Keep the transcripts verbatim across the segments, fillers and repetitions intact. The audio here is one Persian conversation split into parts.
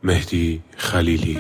مهدی خلیلی.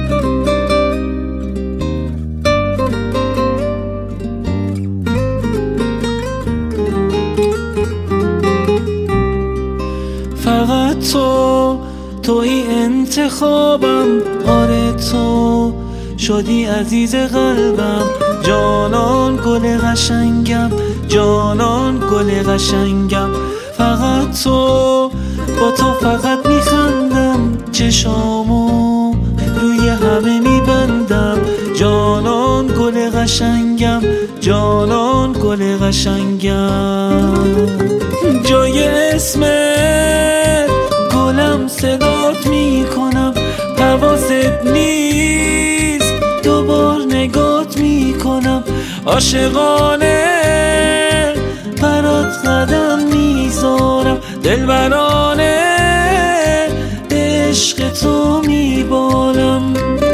فقط تو توی انتخابم، آره تو شدی عزیز قلبم، جانان گل قشنگم، جانان گل قشنگم. فقط تو، با تو فقط میخندم، چشامو روی همه میبندم، جانان گل قشنگم، جانان گل قشنگم. جای اسمت گلم صدات میکنم، حواست نیست دوبار نگات میکنم، عاشقانه برات قدم میذارم، دلبرانه عشق تو میبالم.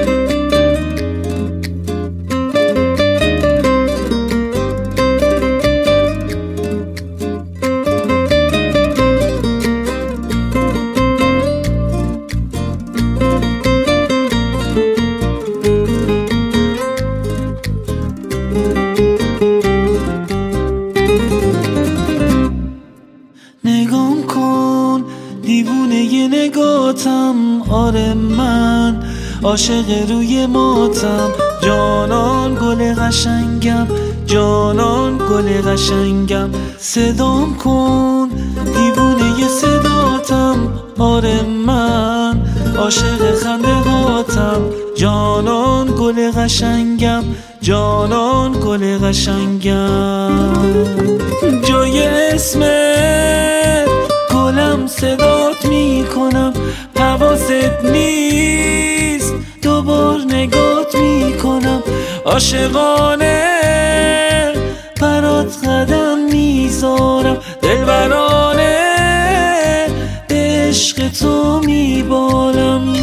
نگام کن دیوونه ی نگاتم، آره من عاشق روی ماتم، جانان گل قشنگم، جانان گل قشنگم. صدام کن دیوونه ی صداتم، آره من عاشق خنده هاتم، جانان گل قشنگم، جانان گل قشنگم. جای اسمت گلم صدات میکنم، حواست نیست دوبار نگات میکنم، عاشقانه برات قدم میذارم، دلبرانه عشق تو میبالم.